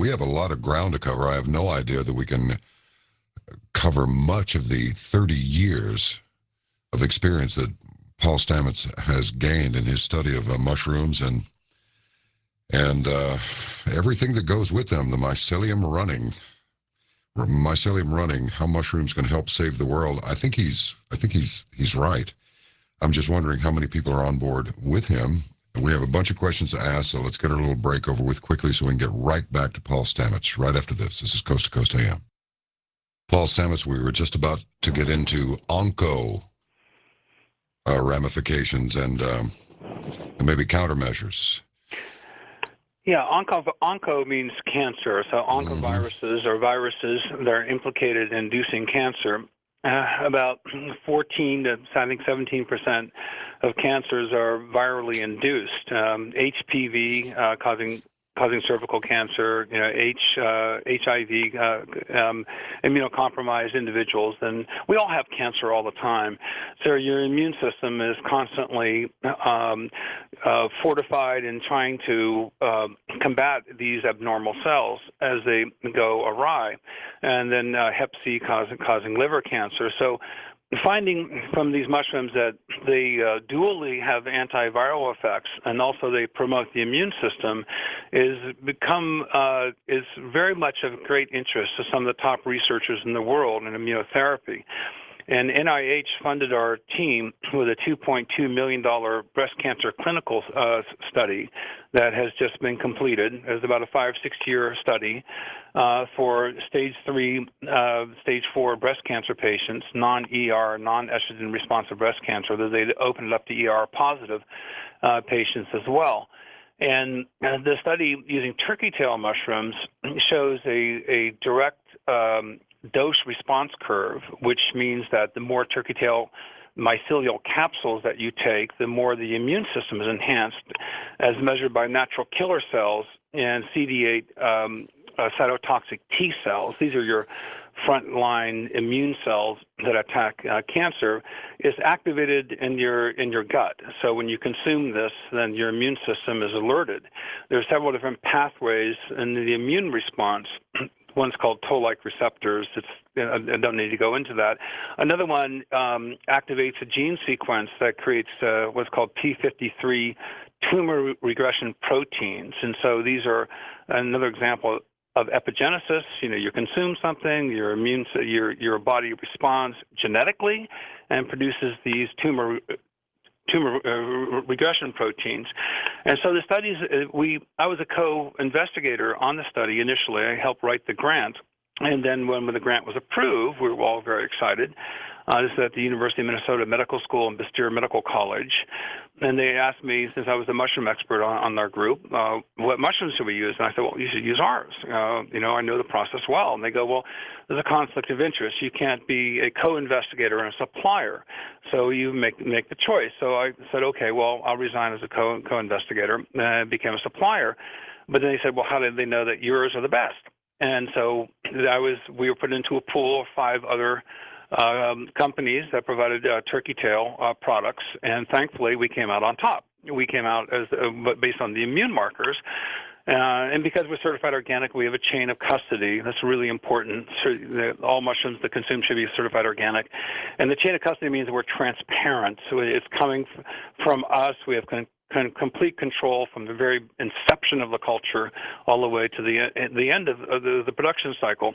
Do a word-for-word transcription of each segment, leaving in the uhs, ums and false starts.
we have a lot of ground to cover. I have no idea that we can cover much of the thirty years of experience that Paul Stamets has gained in his study of uh, mushrooms and and uh, everything that goes with them, the mycelium running, mycelium running, how mushrooms can help save the world. I think he's, I think he's, he's right. I'm just wondering how many people are on board with him. We have a bunch of questions to ask, so let's get our little break over with quickly so we can get right back to Paul Stamets right after this. This is Coast to Coast A M. Paul Stamets, we were just about to get into onco uh, ramifications and, um, and maybe countermeasures. Yeah, onco, onco means cancer. So oncoviruses mm-hmm. are viruses that are implicated in inducing cancer. Uh, about fourteen to I think seventeen percent of cancers are virally induced. Um, H P V uh, causing causing cervical cancer, you know, H, uh, H I V, uh, um, immunocompromised individuals, and we all have cancer all the time. So your immune system is constantly um, uh, fortified in trying to uh, combat these abnormal cells as they go awry, and then uh, Hep C causing, causing liver cancer. So finding from these mushrooms that they uh, dually have antiviral effects and also they promote the immune system is become uh, is very much of great interest to some of the top researchers in the world in immunotherapy. And N I H funded our team with a two point two million dollars breast cancer clinical uh, study that has just been completed. It was about a five, six-year study uh, for stage three, uh, stage four breast cancer patients, non-E R, non-estrogen responsive breast cancer. They opened it up to E R positive uh, patients as well. And uh, the study using turkey tail mushrooms shows a, a direct um, dose response curve, which means that the more turkey tail mycelial capsules that you take, the more the immune system is enhanced, as measured by natural killer cells and C D eight um, uh, cytotoxic T cells. These are your frontline immune cells that attack uh, cancer, is activated in your in your gut. So when you consume this, then your immune system is alerted. There are several different pathways in the immune response. One's called toll-like receptors. It's, I don't need to go into that. Another one um, activates a gene sequence that creates uh, what's called P fifty-three tumor regression proteins. And so these are another example of epigenesis. You know, you consume something, your immune, your your body responds genetically and produces these tumor tumor uh, regression proteins. And so the studies, uh, we, I was a co-investigator on the study initially. I helped write the grant. And then when the grant was approved, we were all very excited. Uh, this is at the University of Minnesota Medical School and Bastyr Medical College. And they asked me, since I was a mushroom expert on, on our group, uh, what mushrooms should we use? And I said, well, you should use ours. Uh, you know, I know the process well. And they go, well, there's a conflict of interest. You can't be a co-investigator and a supplier. So you make make the choice. So I said, okay, well, I'll resign as a co, co-investigator and became a supplier. But then they said, well, how did they know that yours are the best? And so I was, we were put into a pool of five other um, companies that provided uh, turkey tail uh, products, and thankfully we came out on top. We came out as uh, based on the immune markers, uh, and because we're certified organic, we have a chain of custody. That's really important. So the, all mushrooms that consume should be certified organic, and the chain of custody means that we're transparent. So it's coming f- from us. We have con- kind of complete control from the very inception of the culture all the way to the the end of, of the, the production cycle.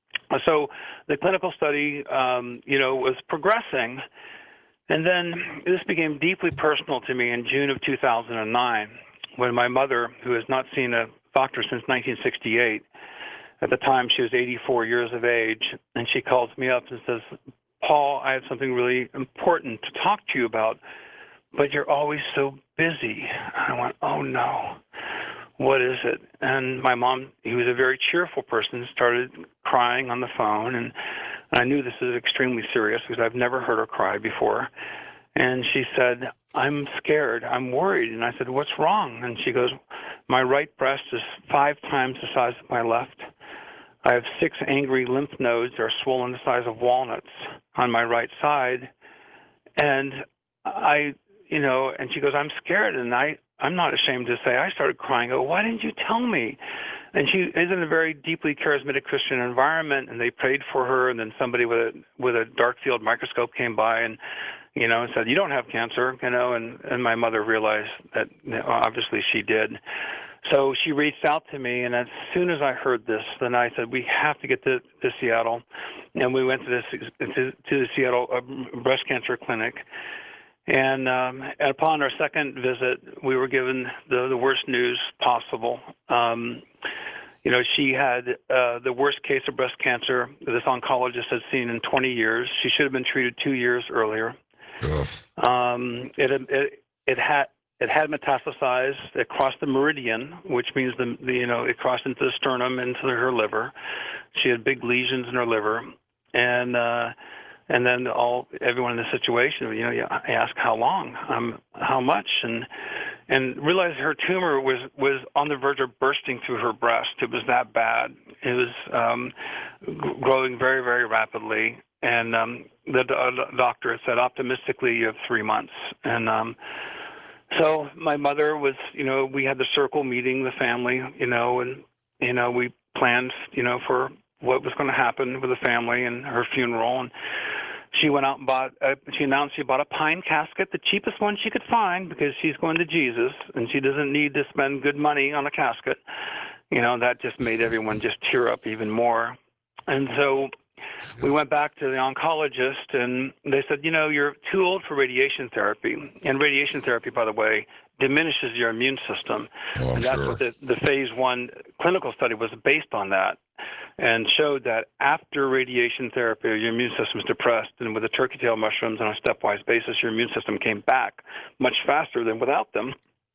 So the clinical study, um, you know, was progressing, and then this became deeply personal to me in June of two thousand nine, when my mother, who has not seen a doctor since nineteen sixty-eight, at the time she was eighty-four years of age, and she calls me up and says, Paul, I have something really important to talk to you about, but you're always so busy. I went, oh no, what is it? And my mom, who was a very cheerful person, started crying on the phone, and I knew this is extremely serious because I've never heard her cry before. And she said, I'm scared, I'm worried. And I said, what's wrong? And she goes, my right breast is five times the size of my left. I have six angry lymph nodes that are swollen the size of walnuts on my right side. And I, you know, and she goes, I'm scared. And I, I'm not ashamed to say I started crying. Oh, why didn't you tell me? And she is in a very deeply charismatic Christian environment, and they prayed for her. And then somebody with a with a dark field microscope came by and, you know, and said, "You don't have cancer," you know. And and my mother realized that, you know, obviously she did. So she reached out to me, and as soon as I heard this, then I said, "We have to get to, to Seattle," and we went to this to, to the Seattle uh, breast cancer clinic. And, um, and upon our second visit, we were given the, the worst news possible. Um, you know, she had uh, the worst case of breast cancer this oncologist had seen in twenty years. She should have been treated two years earlier. Um, it, it it had it had metastasized. It crossed the meridian, which means the, the you know it crossed into the sternum, into her liver. She had big lesions in her liver, and uh, And then all everyone in the situation, you know, I asked how long, um, how much, and and realized her tumor was was on the verge of bursting through her breast. It was that bad. It was um, g- growing very, very rapidly. And um, the uh, doctor had said, optimistically, you have three months. And um, so my mother was, you know, we had the circle meeting, the family, you know, and you know we planned, you know, for what was going to happen with the family and her funeral. And she went out and bought, uh, she announced she bought a pine casket, the cheapest one she could find, because she's going to Jesus and she doesn't need to spend good money on a casket. You know, that just made everyone just tear up even more. And so we went back to the oncologist and they said, you know, you're too old for radiation therapy. And radiation therapy, by the way, diminishes your immune system. Oh, I'm and that's sure. what the, the phase one clinical study was based on, that, and showed that after radiation therapy, your immune system is depressed, and with the turkey tail mushrooms on a stepwise basis, your immune system came back much faster than without them.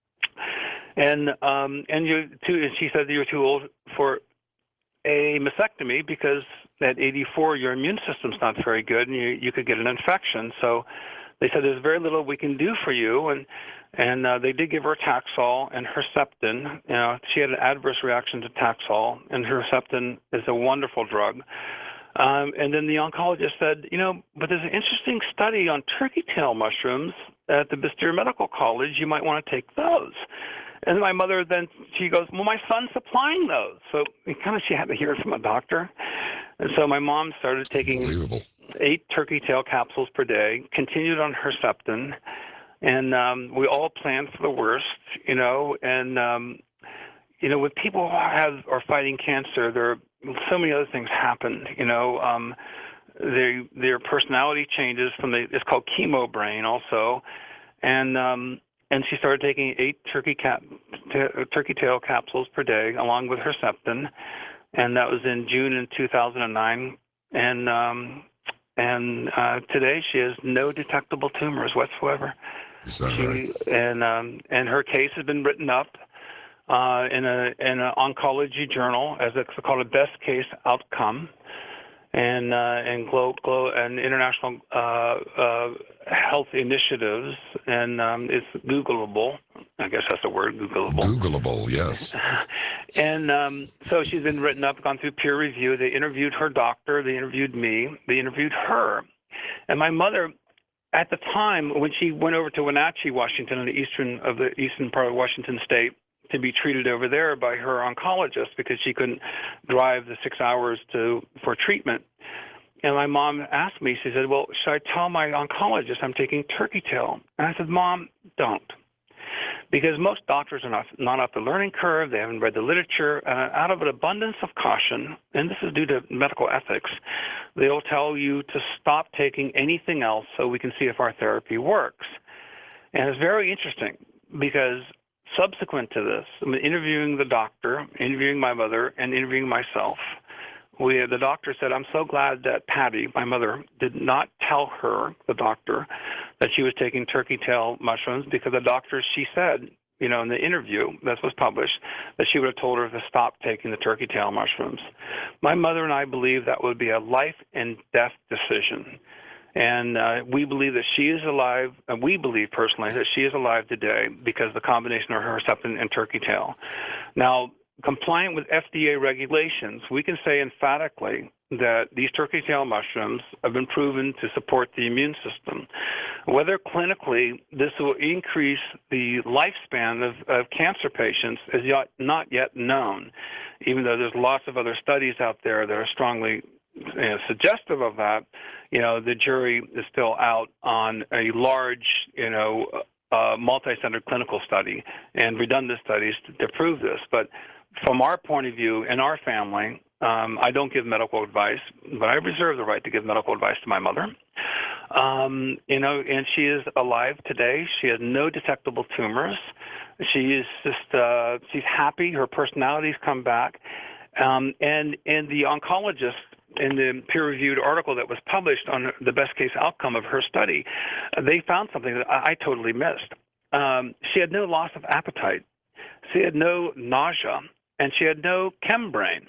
And um, and you too, and she said that you're too old for a mastectomy because at eighty-four, your immune system's not very good, and you you could get an infection. So they said there's very little we can do for you, and and uh, they did give her Taxol and Herceptin. You know, she had an adverse reaction to Taxol, and Herceptin is a wonderful drug. Um, and then the oncologist said, you know, but there's an interesting study on turkey tail mushrooms at the Bastyr Medical College. You might want to take those. And my mother then, she goes, well, my son's supplying those. So kind of she had to hear it from a doctor. And so my mom started taking eight turkey tail capsules per day, continued on Herceptin, and um, we all planned for the worst, you know. And, um, you know, when people have are fighting cancer, there are so many other things happen, you know. Um, they, their personality changes from the, it's called chemo brain also. And, um, and she started taking eight turkey cap, t- turkey tail capsules per day along with Herceptin. And that was in June in two thousand nine. And, um, and uh, today she has no detectable tumors whatsoever. Is that she, right? And, um, and her case has been written up uh, in a in an oncology journal as a, called a best case outcome, and uh, and glo- glo- and international uh, uh, health initiatives, and um, it's Googleable. I guess that's the word, Googleable. Googleable, yes. And um, so she's been written up, gone through peer review. They interviewed her doctor. They interviewed me. They interviewed her. And my mother, at the time, when she went over to Wenatchee, Washington, in the eastern of the eastern part of Washington State, to be treated over there by her oncologist because she couldn't drive the six hours to for treatment. And my mom asked me, she said, well, should I tell my oncologist I'm taking turkey tail? And I said, Mom, don't. Because most doctors are not, not off the learning curve. They haven't read the literature. Uh, out of an abundance of caution, and this is due to medical ethics, they'll tell you to stop taking anything else so we can see if our therapy works. And it's very interesting because subsequent to this, I'm interviewing the doctor, interviewing my mother, and interviewing myself. We, the doctor said, I'm so glad that Patty, my mother, did not tell her, the doctor, that she was taking turkey tail mushrooms, because the doctor, she said, you know, in the interview that was published, that she would have told her to stop taking the turkey tail mushrooms. My mother and I believe that would be a life and death decision. And uh, we believe that she is alive, and we believe personally that she is alive today because of the combination of Herceptin and turkey tail. Now, compliant with F D A regulations, we can say emphatically that these turkey tail mushrooms have been proven to support the immune system. Whether clinically this will increase the lifespan of, of cancer patients is yet, not yet known, even though there's lots of other studies out there that are strongly you know, suggestive of that. You know, the jury is still out on a large, you know, uh, multi-centered clinical study and redundant studies to, to prove this. But from our point of view, in our family, um, I don't give medical advice, but I reserve the right to give medical advice to my mother. Um, you know, and she is alive today. She has no detectable tumors. She is just, uh, she's happy. Her personality's come back. Um, and, and the oncologist in the peer-reviewed article that was published on the best-case outcome of her study, they found something that I, I totally missed. Um, she had no loss of appetite. She had no nausea, and she had no chembrain,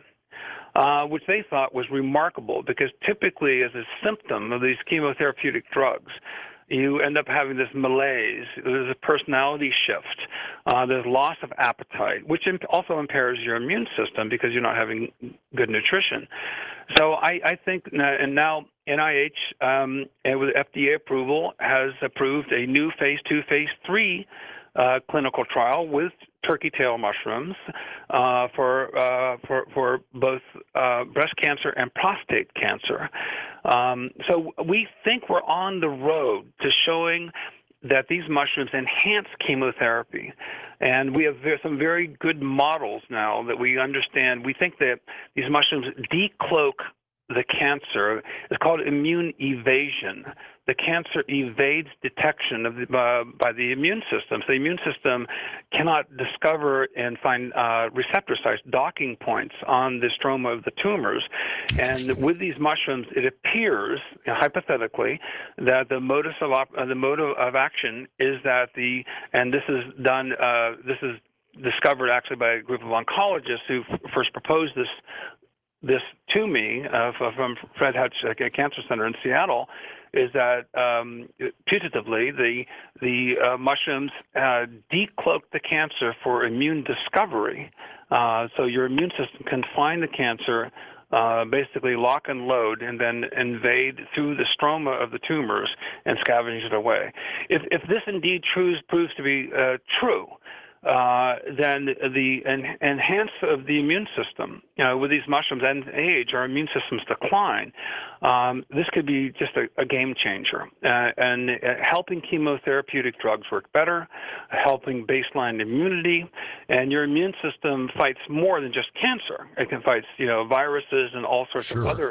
uh, which they thought was remarkable because typically as a symptom of these chemotherapeutic drugs, you end up having this malaise, there's a personality shift, uh, there's loss of appetite, which imp- also impairs your immune system because you're not having good nutrition. So I, I think, and now N I H, um, and with F D A approval, has approved a new phase two, phase three uh, clinical trial with turkey tail mushrooms uh, for, uh, for for both uh, breast cancer and prostate cancer. Um, so we think we're on the road to showing that these mushrooms enhance chemotherapy. And we have some very good models now that we understand. We think that these mushrooms decloak the cancer. It's called immune evasion. The cancer evades detection of the, uh, by the immune system. So the immune system cannot discover and find uh, receptor sites, docking points on the stroma of the tumors. And with these mushrooms, it appears, you know, hypothetically, that the modus of op- uh, the mode of, of action is that the, and this is done, uh, this is discovered actually by a group of oncologists who f- first proposed this this to me uh, from Fred Hutch Cancer Center in Seattle, is that um, putatively the the uh, mushrooms uh, decloak the cancer for immune discovery. Uh, so your immune system can find the cancer, uh, basically lock and load, and then invade through the stroma of the tumors and scavenge it away. If, if this indeed proves, proves to be uh, true, Uh, then the en- enhance of the immune system, you know, with these mushrooms and age, our immune systems decline. Um, this could be just a, a game changer, uh, and uh, helping chemotherapeutic drugs work better, helping baseline immunity, and your immune system fights more than just cancer. It can fight, you know, viruses and all sorts Sure. of other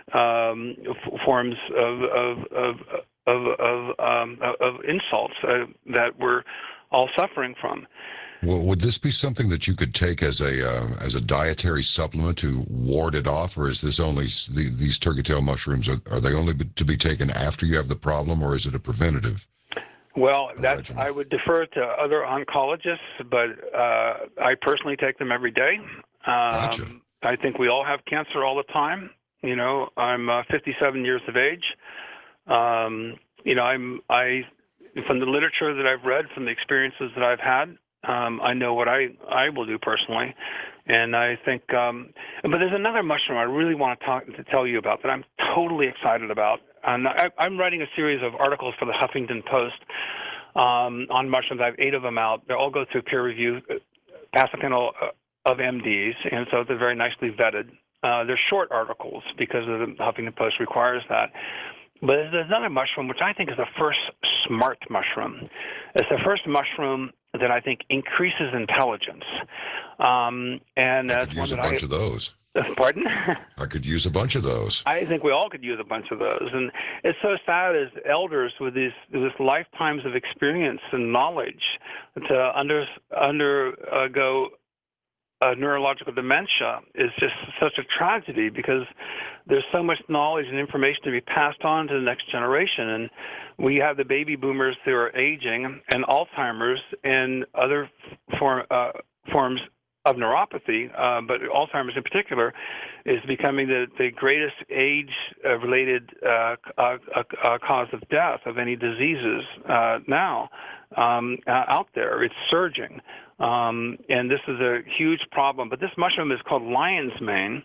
um, f- forms of of of of, of, um, of insults uh, that we're all suffering from. Well, would this be something that you could take as a uh, as a dietary supplement to ward it off, or is this only the, these turkey tail mushrooms? Are, are they only to be taken after you have the problem, or is it a preventative? Well, that's regimen? I would defer to other oncologists, but uh, I personally take them every day. Um, Gotcha. I think we all have cancer all the time. You know, I'm uh, fifty-seven years of age. Um, you know, I'm I from the literature that I've read, from the experiences that I've had. Um, I know what I, I will do personally, and I think. Um, but there's another mushroom I really want to talk to tell you about that I'm totally excited about. And I, I'm writing a series of articles for the Huffington Post um, on mushrooms. I have eight of them out. They all go through peer review, pass a panel of M Ds, and so they're very nicely vetted. Uh, they're short articles because of the Huffington Post requires that. But there's another mushroom, which I think is the first smart mushroom. It's the first mushroom that I think increases intelligence. Um, and I that's could use a one that bunch I, of those. Pardon? I could use a bunch of those. I think we all could use a bunch of those. And it's so sad as elders with these with lifetimes of experience and knowledge to under, undergo uh, neurological dementia is just such a tragedy because there's so much knowledge and information to be passed on to the next generation. And we have the baby boomers who are aging and Alzheimer's and other form, uh, forms of neuropathy, uh, but Alzheimer's in particular is becoming the, the greatest age-related uh, uh, uh, cause of death of any diseases uh, now um, uh, out there. It's surging. Um, and this is a huge problem. But this mushroom is called lion's mane.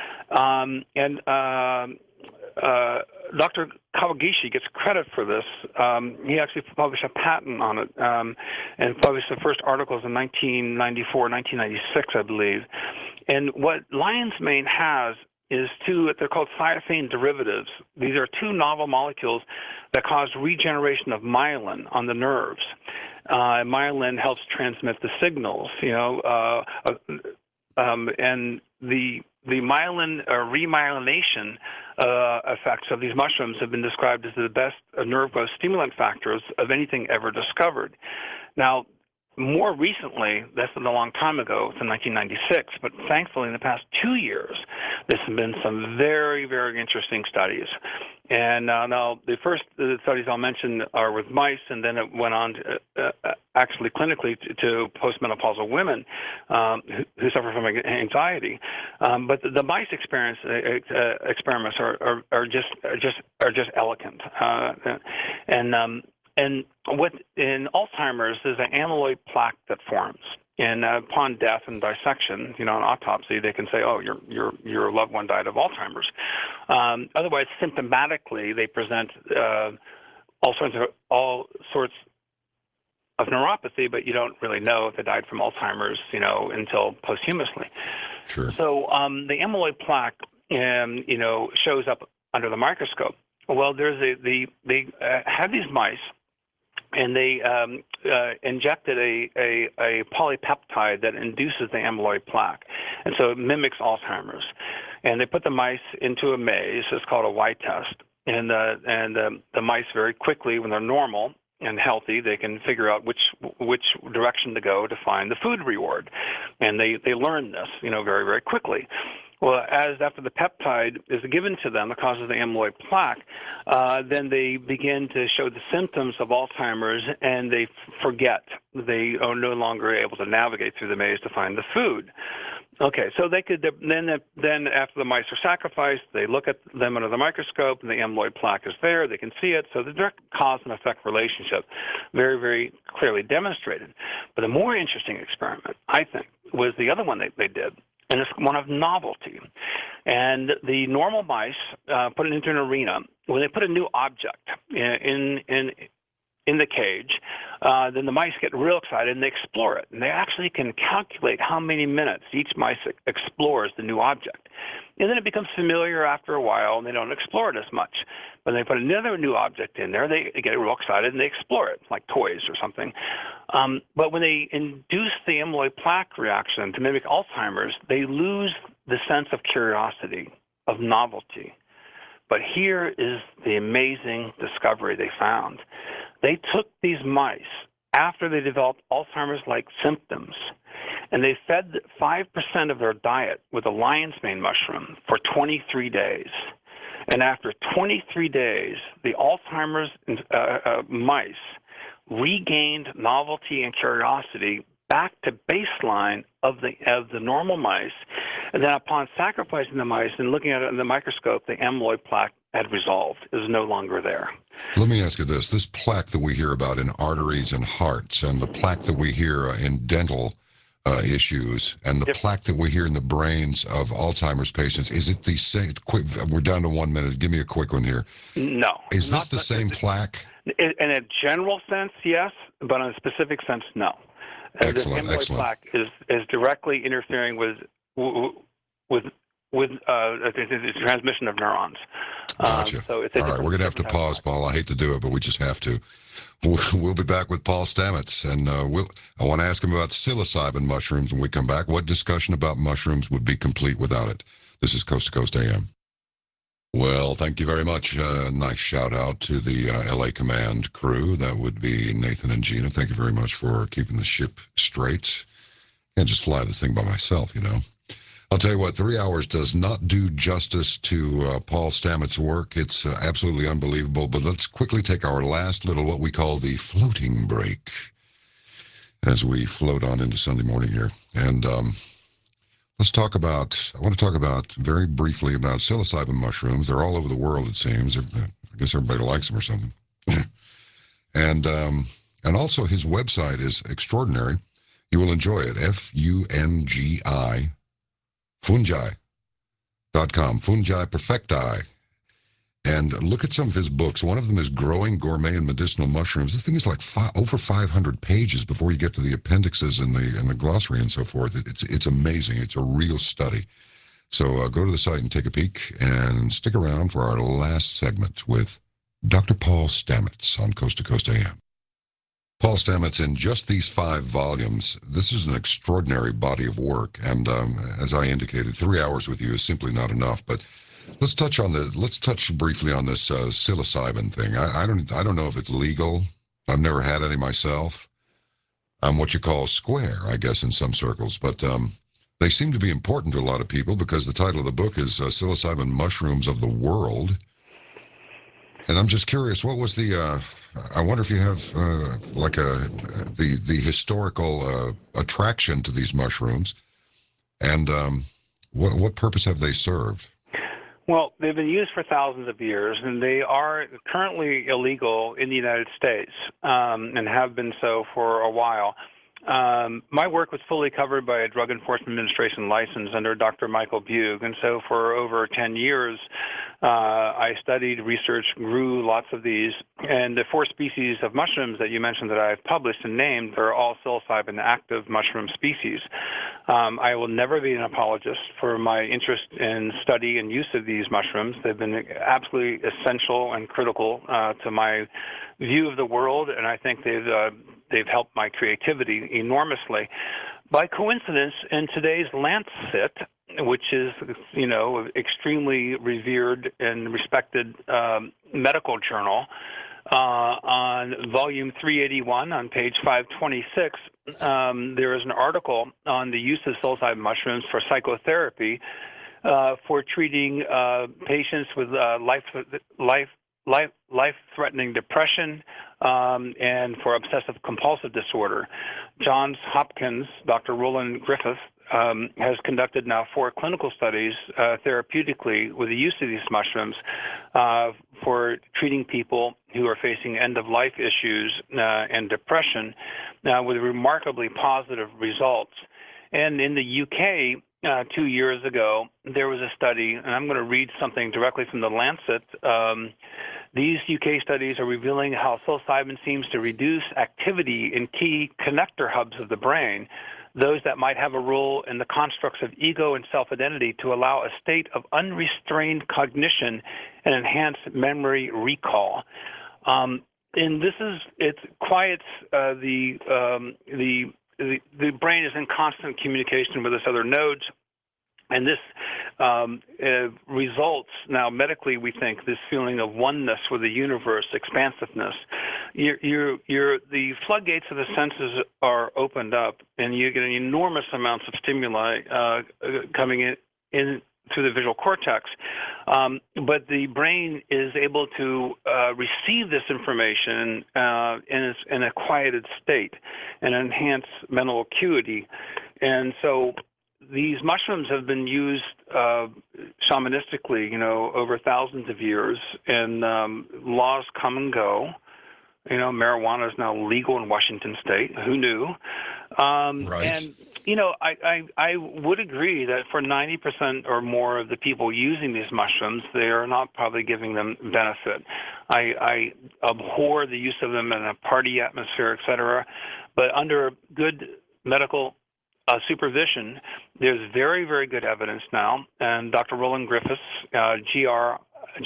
Um, and uh, uh, Doctor Kawagishi gets credit for this. Um, he actually published a patent on it um, and published the first articles in nineteen ninety-four, nineteen ninety-six, I believe. And what lion's mane has is two, they're called thiophane derivatives. These are two novel molecules that cause regeneration of myelin on the nerves. Uh, myelin helps transmit the signals, you know, uh, um, and the the myelin or remyelination uh, effects of these mushrooms have been described as the best nerve growth stimulant factors of anything ever discovered. Now, more recently, that's been a long time ago, it's in nineteen ninety-six, but thankfully in the past two years, there's been some very, very interesting studies. And uh, now the first uh, studies I'll mention are with mice, and then it went on to, uh, uh, actually clinically to, to postmenopausal women um, who, who suffer from anxiety. Um, but the, the mice experience uh, uh, experiments are, are, are just are just are just elegant, uh, and um, and what in Alzheimer's is an amyloid plaque that forms. And uh, upon death and dissection, you know, an autopsy, they can say, "Oh, your your your loved one died of Alzheimer's." Um, otherwise, symptomatically, they present uh, all sorts of all sorts of neuropathy, but you don't really know if they died from Alzheimer's, you know, until posthumously. Sure. So um, the amyloid plaque, um, you know, shows up under the microscope. Well, there's a the they uh, had these mice. And they um, uh, injected a, a, a polypeptide that induces the amyloid plaque. And so it mimics Alzheimer's. And they put the mice into a maze. It's called a Y test. And, uh, and um, the mice very quickly, when they're normal and healthy, they can figure out which which direction to go to find the food reward. And they, they learn this, you know, very, very quickly. Well, as after the peptide is given to them that causes the amyloid plaque, uh, then they begin to show the symptoms of Alzheimer's, and they forget. They are no longer able to navigate through the maze to find the food. Okay, so they could then then after the mice are sacrificed, they look at them under the microscope, and the amyloid plaque is there. They can see it. So the direct cause and effect relationship, very, very clearly demonstrated. But the more interesting experiment, I think, was the other one they, they did. And it's one of novelty. And the normal mice uh, put it into an arena. When they put a new object in in in the cage, uh, then the mice get real excited and they explore it. And they actually can calculate how many minutes each mice explores the new object. And then it becomes familiar after a while, and they don't explore it as much. When they put another new object in there, they get real excited and they explore it, like toys or something. Um, but when they induce the amyloid plaque reaction to mimic Alzheimer's, they lose the sense of curiosity, of novelty. But here is the amazing discovery they found. They took these mice after they developed Alzheimer's-like symptoms, and they fed five percent of their diet with a lion's mane mushroom for twenty-three days. And after twenty-three days, the Alzheimer's uh, uh, mice regained novelty and curiosity back to baseline of the of the normal mice. And then upon sacrificing the mice and looking at it in the microscope, the amyloid plaque had resolved, is no longer there. Let me ask you this. This plaque that we hear about in arteries and hearts, and the plaque that we hear uh, in dental uh, issues, and the Yep. plaque that we hear in the brains of Alzheimer's patients, is it the same? Quick, we're down to one minute. Give me a quick one here. No. Is not this the same plaque? In a general sense, yes, but in a specific sense, no. Uh, Excellent, the amyloid excellent. plaque is, is directly interfering with with with uh, the, the transmission of neurons. Gotcha. Um, so it's a All right, different- we're going to have to different type of pause, plaque. Paul. I hate to do it, but we just have to. We'll, we'll be back with Paul Stamets, and uh, we'll, I want to ask him about psilocybin mushrooms when we come back. What discussion about mushrooms would be complete without it? This is Coast to Coast A M. Well, thank you very much. Uh, nice shout out to the uh, L A Command crew. That would be Nathan and Gina. Thank you very much for keeping the ship straight. Can't just fly this thing by myself, you know. I'll tell you what, three hours does not do justice to uh, Paul Stamets' work. It's uh, absolutely unbelievable. But let's quickly take our last little, what we call the floating break, as we float on into Sunday morning here. And um, let's talk about, I want to talk about, very briefly, about psilocybin mushrooms. They're all over the world, it seems. I guess everybody likes them or something. and, um, and also his website is extraordinary. You will enjoy it. F U N G I, fungi dot com, Fungi Perfecti. And look at some of his books. One of them is Growing Gourmet and Medicinal Mushrooms. This thing is like five, over five hundred pages before you get to the appendixes and the and the glossary and so forth. It, it's it's amazing. It's a real study. So uh, go to the site and take a peek, and stick around for our last segment with Doctor Paul Stamets on Coast to Coast A M. Paul Stamets, in just these five volumes, this is an extraordinary body of work. And um, as I indicated, three hours with you is simply not enough. But let's touch on the let's touch briefly on this uh, psilocybin thing. I, I don't I don't know if it's legal. I've never had any myself. I'm what you call square, I guess, in some circles. But um, they seem to be important to a lot of people because the title of the book is uh, Psilocybin Mushrooms of the World. And I'm just curious, what was the, uh, I wonder if you have uh, like a, the, the historical uh, attraction to these mushrooms, and um, what, what purpose have they served? Well, they've been used for thousands of years, and they are currently illegal in the United States, um, and have been so for a while. Um, my work was fully covered by a Drug Enforcement Administration license under Doctor Michael Bugh, and so for over ten years, uh, I studied, researched, grew lots of these, and the four species of mushrooms that you mentioned that I've published and named are all psilocybin active mushroom species. Um, I will never be an apologist for my interest in study and use of these mushrooms. They've been absolutely essential and critical uh, to my view of the world, and I think they've uh, they've helped my creativity enormously. By coincidence, in today's Lancet, which is, you know, extremely revered and respected um, medical journal, uh, on volume three eighty-one on page five twenty-six, um, there is an article on the use of psilocybin mushrooms for psychotherapy uh, for treating uh, patients with uh, life life life life-threatening depression, um, and for obsessive-compulsive disorder. Johns Hopkins, Doctor Roland Griffith, um, has conducted now four clinical studies uh, therapeutically with the use of these mushrooms uh, for treating people who are facing end-of-life issues uh, and depression uh, with remarkably positive results. And in the U K, uh, two years ago, there was a study, and I'm going to read something directly from the Lancet. Um, These U K studies are revealing how psilocybin seems to reduce activity in key connector hubs of the brain, those that might have a role in the constructs of ego and self-identity, to allow a state of unrestrained cognition and enhanced memory recall. Um, and this is, it quiets uh, the, um, the, the, the brain is in constant communication with its other nodes. And this um, uh, results now medically, we think, this feeling of oneness with the universe, expansiveness. You're, you're, you're, the floodgates of the senses are opened up, and you get enormous amounts of stimuli uh, coming in, in through the visual cortex. Um, but the brain is able to uh, receive this information uh, in, in a quieted state and enhance mental acuity. And so these mushrooms have been used uh, shamanistically, you know, over thousands of years, and um, laws come and go. You know, marijuana is now legal in Washington State. Who knew? Um, right. And, you know, I, I, I would agree that for ninety percent or more of the people using these mushrooms, they are not probably giving them benefit. I, I abhor the use of them in a party atmosphere, et cetera. But under good medical Uh, supervision, there's very, very good evidence now, and Doctor Roland Griffiths, uh, G R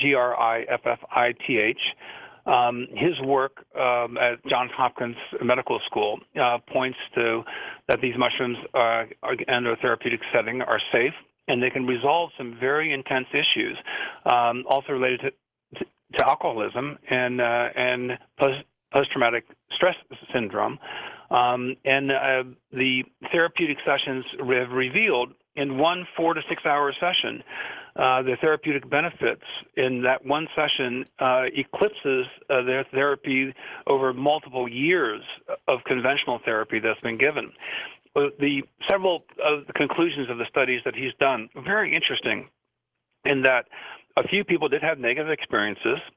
I F F I T H, um, his work um, at Johns Hopkins Medical School uh, points to that these mushrooms uh, are, in a therapeutic setting are safe, and they can resolve some very intense issues, um, also related to, to, to alcoholism and uh, and post, post-traumatic stress syndrome. Um, and uh, the therapeutic sessions have revealed in one four to six hour session, uh, the therapeutic benefits in that one session uh, eclipses uh, their therapy over multiple years of conventional therapy that's been given. The several of the conclusions of the studies that he's done are very interesting in that a few people did have negative experiences,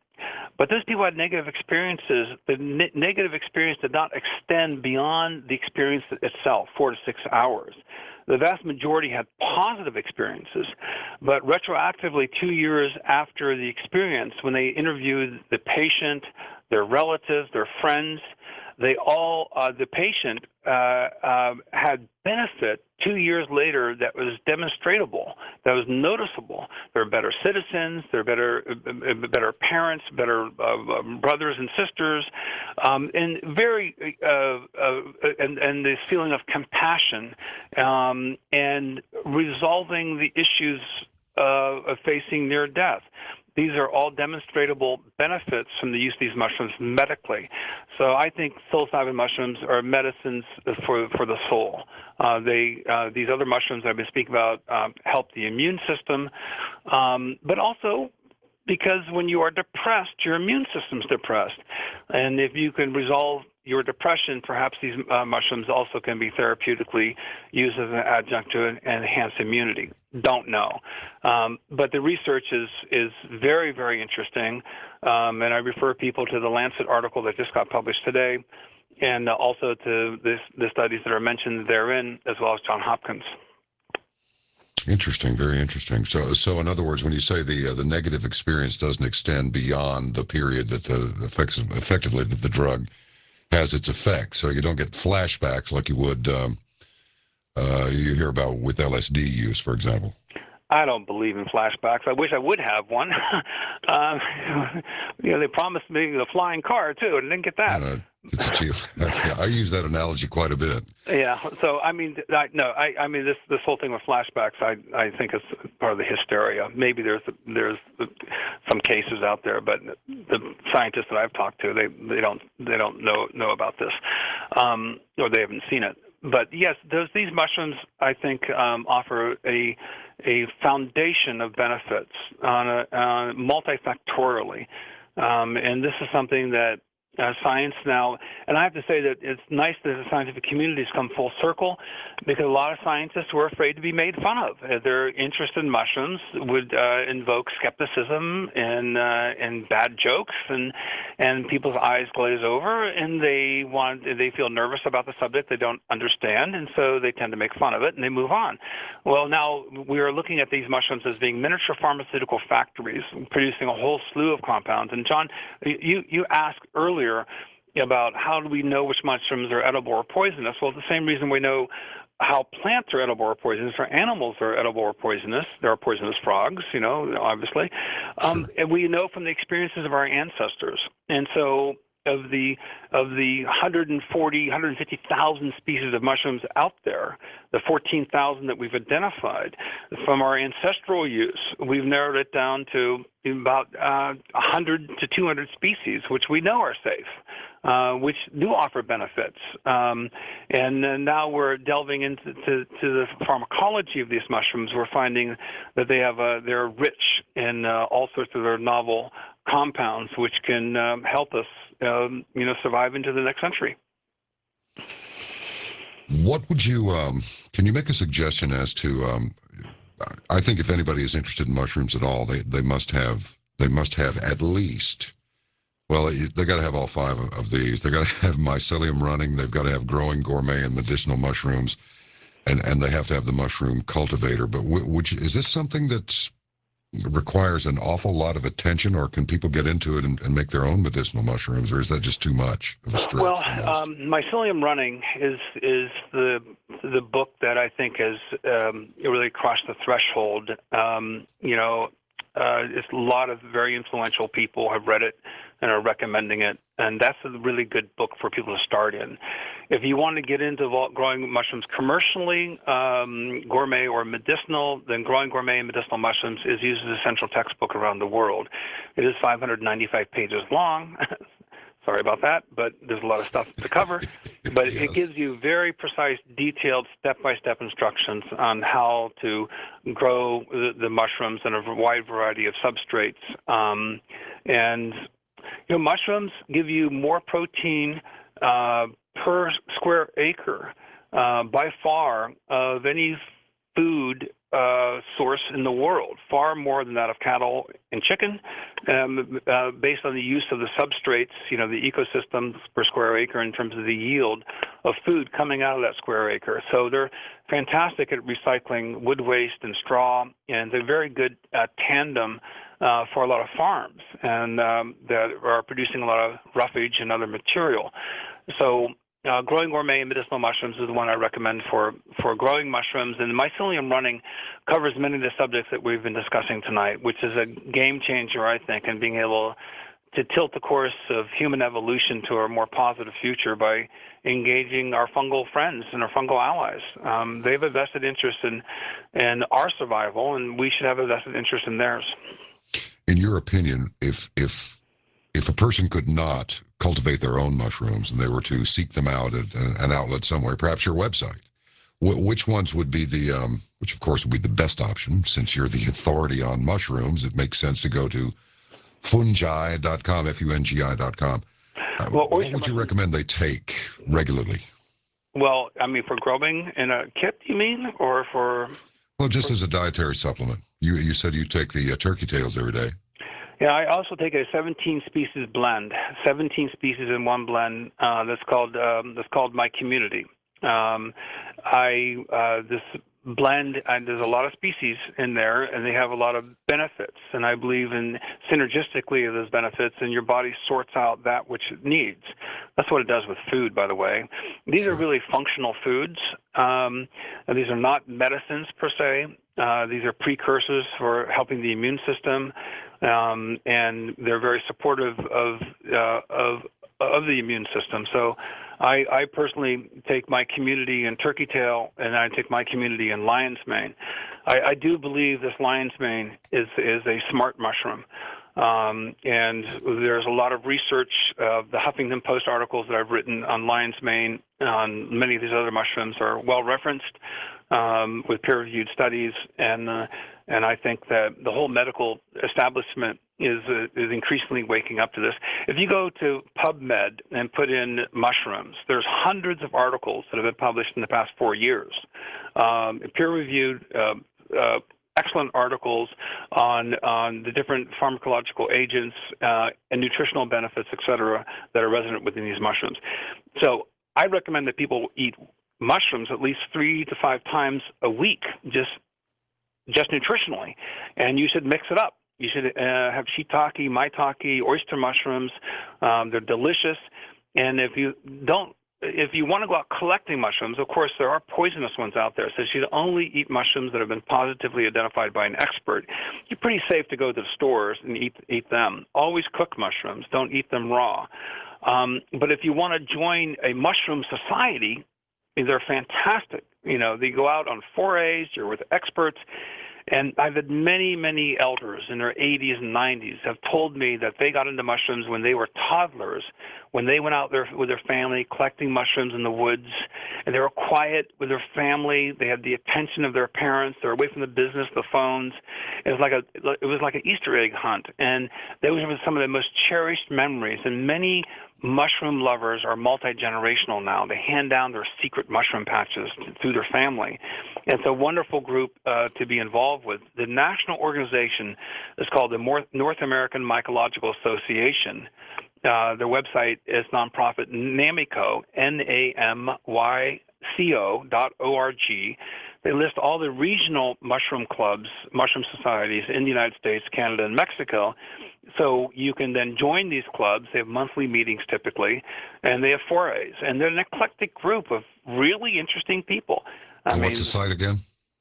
But those people had negative experiences. The ne- negative experience did not extend beyond the experience itself, four to six hours. The vast majority had positive experiences, but retroactively, two years after the experience, when they interviewed the patient, their relatives, their friends, they all, uh, the patient uh, uh, had benefit two years later that was demonstrable, that was noticeable. They're better citizens, they're better, uh, better parents, better uh, brothers and sisters, um, and very, uh, uh, and, and this feeling of compassion um, and resolving the issues uh, of facing near death. These are all demonstrable benefits from the use of these mushrooms medically. So I think psilocybin mushrooms are medicines for for the soul. Uh, they uh, these other mushrooms I've been speaking about um, help the immune system, um, but also because when you are depressed, your immune system's depressed, and if you can resolve your depression, perhaps these uh, mushrooms also can be therapeutically used as an adjunct to enhance immunity. Don't know. Um, but the research is, is very, very interesting, um, and I refer people to the Lancet article that just got published today, and uh, also to this, the studies that are mentioned therein, as well as Johns Hopkins. Interesting, very interesting. So, so in other words, when you say the uh, the negative experience doesn't extend beyond the period that the effects effectively that the drug has its effect, so you don't get flashbacks like you would um, uh, you hear about with L S D use, for example. I don't believe in flashbacks. I wish I would have one. um, you know, they promised me the flying car too, and I didn't get that. Uh, it's a cheap. Yeah, I use that analogy quite a bit. Yeah. So I mean, I, no, I, I mean this this whole thing with flashbacks, I I think is part of the hysteria. Maybe there's there's some cases out there, but the scientists that I've talked to, they they don't they don't know know about this, um, or they haven't seen it. But yes, those these mushrooms I think um, offer a a foundation of benefits on a, uh, multifactorially, um, and this is something that uh, science now, and I have to say that it's nice that the scientific community has come full circle, because a lot of scientists were afraid to be made fun of. Uh, their interest in mushrooms would uh, invoke skepticism and uh, and bad jokes, and and people's eyes glaze over, and they want they feel nervous about the subject they don't understand, and so they tend to make fun of it and they move on. Well, now we are looking at these mushrooms as being miniature pharmaceutical factories producing a whole slew of compounds. And John, you you asked earlier about how do we know which mushrooms are edible or poisonous. Well, the same reason we know how plants are edible or poisonous, or animals are edible or poisonous. There are poisonous frogs, you know, obviously. Um, Sure. and we know from the experiences of our ancestors. And so of the of the one hundred forty, one hundred fifty thousand species of mushrooms out there, the fourteen thousand that we've identified, from our ancestral use, we've narrowed it down to about uh, one hundred to two hundred species, which we know are safe, uh, which do offer benefits. Um, and uh, now we're delving into to, to the pharmacology of these mushrooms. We're finding that they have a, they're rich in uh, all sorts of their novel compounds, which can um, help us, um, you know, survive into the next century. What would you? Um, can you make a suggestion as to? Um, I think if anybody is interested in mushrooms at all, they they must have they must have at least. Well, they got to have all five of these. They got to have mycelium running. They've got to have growing gourmet and medicinal mushrooms, and and they have to have the mushroom cultivator. But w- which is this something that's requires an awful lot of attention, or can people get into it and, and make their own medicinal mushrooms, or is that just too much of a stretch? Well, um, Mycelium Running is is the the book that I think has um, really crossed the threshold. Um, you know, uh, it's a lot of very influential people have read it and are recommending it, and that's a really good book for people to start in. If you want to get into growing mushrooms commercially, um, gourmet or medicinal, then Growing Gourmet and Medicinal Mushrooms is used as a central textbook around the world. It is five hundred ninety-five pages long. Sorry about that, but there's a lot of stuff to cover. But Yes. It gives you very precise, detailed, step-by-step instructions on how to grow the, the mushrooms in a wide variety of substrates. Um, and, you know, mushrooms give you more protein uh, per square acre uh, by far of any food uh, source in the world, far more than that of cattle and chicken, um, uh, based on the use of the substrates, you know, the ecosystems per square acre in terms of the yield of food coming out of that square acre. So they're fantastic at recycling wood waste and straw, and they're very good uh, tandem uh, for a lot of farms and um, that are producing a lot of roughage and other material. So Uh, growing gourmet and medicinal mushrooms is the one I recommend for, for growing mushrooms. And mycelium running covers many of the subjects that we've been discussing tonight, which is a game changer, I think, in being able to tilt the course of human evolution to a more positive future by engaging our fungal friends and our fungal allies. Um, they have a vested interest in, in our survival, and we should have a vested interest in theirs. In your opinion, if if if a person could not cultivate their own mushrooms and they were to seek them out at an outlet somewhere, perhaps your website, which ones would be the, um, which of course would be the best option, since you're the authority on mushrooms, it makes sense to go to fungi dot com, F U N G I dot com. Uh, well, what would you recommend they take regularly? Well, I mean, for growing in a kit, you mean, or for? Well, just for... as a dietary supplement. You you said you take the uh, turkey tails every day. Yeah, I also take a seventeen species blend, seventeen species in one blend. Uh, that's called um, that's called My Community. Um, I uh, this blend, and there's a lot of species in there, and they have a lot of benefits. And I believe in synergistically of those benefits, and your body sorts out that which it needs. That's what it does with food, by the way. These are really functional foods. Um, and these are not medicines per se. Uh, these are precursors for helping the immune system. Um, and they're very supportive of uh, of of the immune system. So, I, I personally take My Community in turkey tail, and I take My Community in lion's mane. I, I do believe this lion's mane is is a smart mushroom, um, and there's a lot of research. Uh, the Huffington Post articles that I've written on lion's mane, on many of these other mushrooms, are well referenced um, with peer-reviewed studies, and uh, and I think that the whole medical establishment is uh, is increasingly waking up to this. If you go to PubMed and put in mushrooms, there's hundreds of articles that have been published in the past four years, um, peer-reviewed, uh, uh, excellent articles on on the different pharmacological agents uh, and nutritional benefits, et cetera, that are resonant within these mushrooms. So I recommend that people eat mushrooms at least three to five times a week, just just nutritionally, and you should mix it up. You should uh, have shiitake, maitake, oyster mushrooms. Um, they're delicious, and if you don't, if you want to go out collecting mushrooms, of course there are poisonous ones out there. So you should only eat mushrooms that have been positively identified by an expert. You're pretty safe to go to the stores and eat eat them. Always cook mushrooms. Don't eat them raw. Um, but if you want to join a mushroom society, they're fantastic. You know, they go out on forays, you're with experts, and I've had many, many elders in their eighties and nineties have told me that they got into mushrooms when they were toddlers, when they went out there with their family collecting mushrooms in the woods, and they were quiet with their family. They had the attention of their parents. They were away from the business, the phones. It was like a, it was like an Easter egg hunt, and those were some of the most cherished memories. And many mushroom lovers are multi-generational now. They hand down their secret mushroom patches through their family. It's a wonderful group uh, to be involved with. The national organization is called the North American Mycological Association. Uh, their website is nonprofit NAMYCO, N A M Y C O dot O R G. They list all the regional mushroom clubs, mushroom societies in the United States, Canada, and Mexico. So you can then join these clubs. They have monthly meetings typically, and they have forays. And they're an eclectic group of really interesting people. I and mean, what's the site again?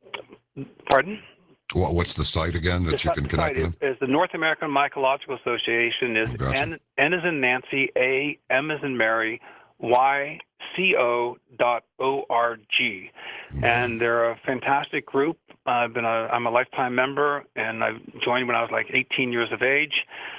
Pardon? What, what's the site again that the you can connect site with? Is, is the North American Mycological Association. Is oh, gotcha. N, N as in Nancy, A, M as in Mary, Y C O dot O R G. Mm-hmm. And they're a fantastic group. I've been a, I'm a lifetime member, and I joined when I was like eighteen years of age.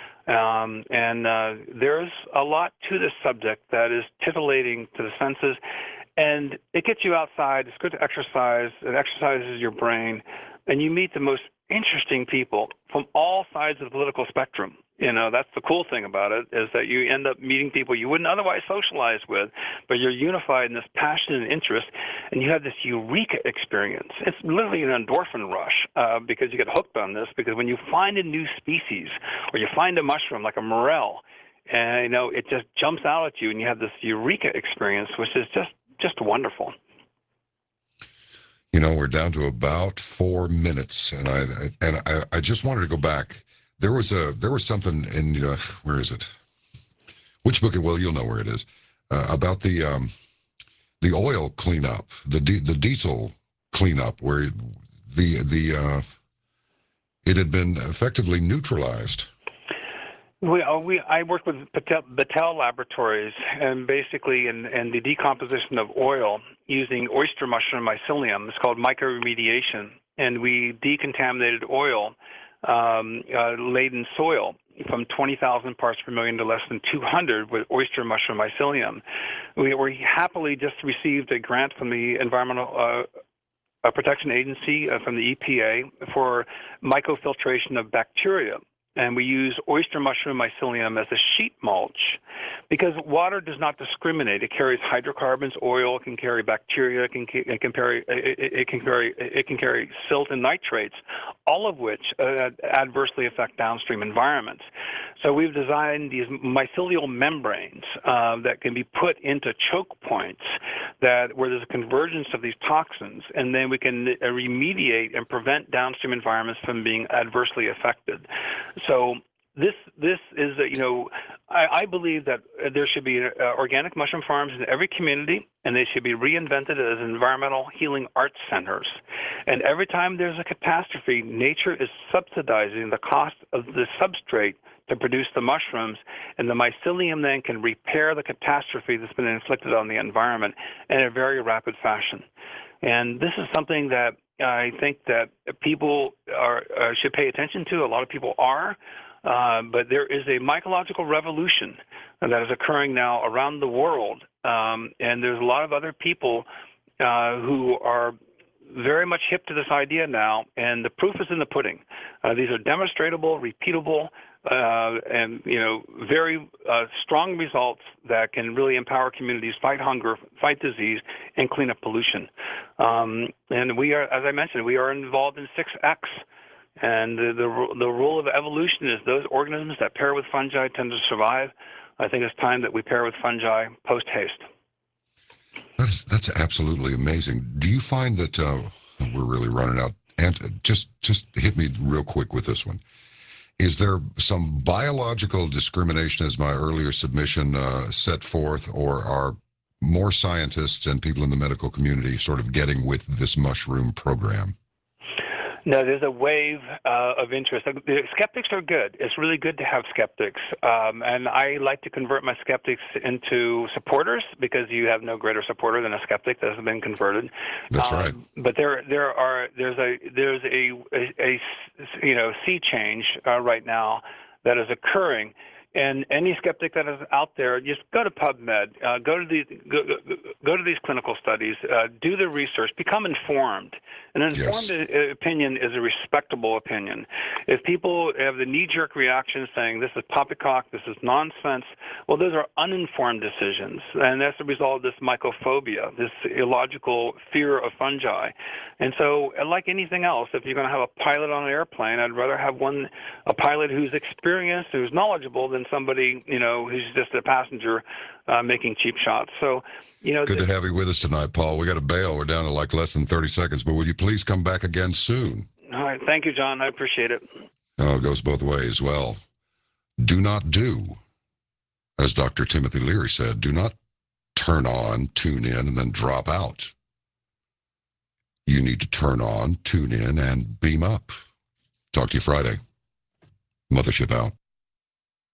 Um, and uh, there's a lot to this subject that is titillating to the senses. And it gets you outside. It's good to exercise. It exercises your brain. And you meet the most interesting people from all sides of the political spectrum. You know, that's the cool thing about it, is that you end up meeting people you wouldn't otherwise socialize with, but you're unified in this passion and interest, and you have this eureka experience. It's literally an endorphin rush uh, because you get hooked on this, because when you find a new species or you find a mushroom like a morel, and, you know, it just jumps out at you, and you have this eureka experience, which is just, just wonderful. You know, we're down to about four minutes, and I and I, I just wanted to go back. There was a there was something in uh, where is it? Which book? Well, you'll know where it is. Uh, about the um, the oil cleanup, the di- the diesel cleanup, where the the uh, it had been effectively neutralized. We, uh, we, I work with Battelle, Battelle Laboratories, and basically in, in the decomposition of oil using oyster mushroom mycelium. It's called mycoremediation, and we decontaminated oil um, uh, laden soil from twenty thousand parts per million to less than two hundred with oyster mushroom mycelium. We, we happily just received a grant from the Environmental uh, a Protection Agency, uh, from the E P A, for mycofiltration of bacteria. And we use oyster mushroom mycelium as a sheet mulch because water does not discriminate. It carries hydrocarbons, oil, it can carry bacteria, it can, it can carry it, it can carry it can carry silt and nitrates, all of which uh, adversely affect downstream environments. So we've designed these mycelial membranes uh, that can be put into choke points that where there's a convergence of these toxins, and then we can uh, remediate and prevent downstream environments from being adversely affected. So this this is, a, you know, I, I believe that there should be uh, organic mushroom farms in every community, and they should be reinvented as environmental healing arts centers. And every time there's a catastrophe, nature is subsidizing the cost of the substrate to produce the mushrooms, and the mycelium then can repair the catastrophe that's been inflicted on the environment in a very rapid fashion. And this is something that I think that people are uh, should pay attention to. A lot of people are, uh, but there is a mycological revolution that is occurring now around the world, um, and there's a lot of other people uh, who are very much hip to this idea now, and the proof is in the pudding. Uh, these are demonstratable, repeatable, uh, and you know, very uh, strong results that can really empower communities, fight hunger, fight disease, and clean up pollution. Um, and we are, as I mentioned, we are involved in six X. And the, the the rule of evolution is those organisms that pair with fungi tend to survive. I think it's time that we pair with fungi post haste. That's that's absolutely amazing. Do you find that uh, we're really running out? And just just hit me real quick with this one. Is there some biological discrimination, as my earlier submission uh, set forth, or are more scientists and people in the medical community sort of getting with this mushroom program? No, there's a wave uh, of interest. The skeptics are good. It's really good to have skeptics. Um, and I like to convert my skeptics into supporters, because you have no greater supporter than a skeptic that has been converted. That's um, right. But there, there are, there's a, there's a, a, a you know, sea change uh, right now that is occurring. And any skeptic that is out there, just go to PubMed, uh, go to these, go, go, go to these clinical studies, uh, do the research, become informed. An informed yes. opinion is a respectable opinion. If people have the knee-jerk reaction saying this is poppycock, this is nonsense, well, those are uninformed decisions, and that's the result of this mycophobia, this illogical fear of fungi. And so, like anything else, if you're going to have a pilot on an airplane, I'd rather have one, a pilot who's experienced, who's knowledgeable, than somebody, you know, who's just a passenger uh, making cheap shots. So, you know, good to have you with us tonight, Paul. We got to bail. We're down to like less than thirty seconds, but would you please come back again soon? All right. Thank you, John. I appreciate it. Oh, it goes both ways. Well, do not do, as Doctor Timothy Leary said, do not turn on, tune in, and then drop out. You need to turn on, tune in, and beam up. Talk to you Friday. Mothership out.